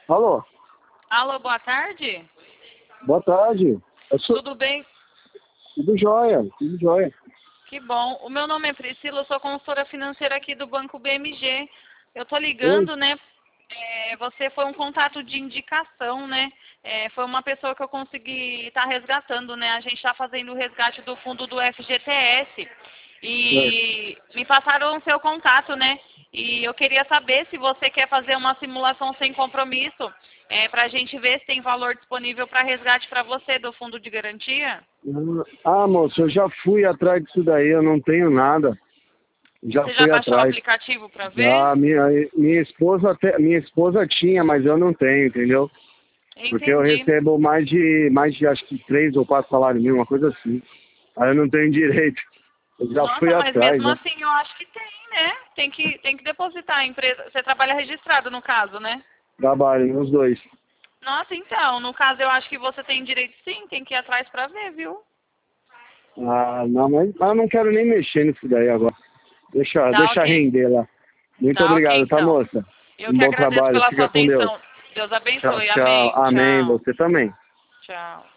Alô? Alô, boa tarde. Boa tarde. Tudo bem? Tudo jóia, tudo jóia. Que bom. O meu nome é Priscila, eu sou consultora financeira aqui do Banco BMG. Eu tô Oi? ligando, né? Você foi um contato de indicação, né? Foi uma pessoa que eu consegui estar resgatando, né? A gente está fazendo o resgate do fundo do FGTS. Certo. E me passaram o seu contato, né? E eu queria saber se você quer fazer uma simulação sem compromisso, para a gente ver se tem valor disponível para resgate para você do fundo de garantia. Moço, eu já fui atrás disso daí, eu não tenho nada. Já Você já fui baixou o atrás. aplicativo para ver? Já, minha esposa tinha, mas eu não tenho, entendeu? Porque eu Entendi. recebo mais de acho que 3 ou 4 salários mínimos, uma coisa assim. Aí eu não tenho direito. Eu já fui Nossa, mas atrás, mesmo né? assim eu acho que tem, né? Tem que depositar a empresa. Você trabalha registrado no caso, né? Trabalho nos dois. Nossa, então, no caso eu acho que você tem direito sim, tem que ir atrás para ver, viu? Não, mas eu não quero nem mexer nisso daí agora. Deixa, Tá deixa ok. render lá. Muito Tá ok, obrigado, tá, então. moça? Eu Um que bom agradeço trabalho. pela sua Fica com Deus. atenção. Deus Tchau, abençoe. tchau. Amém. Amém. Tchau. Você também. Tchau.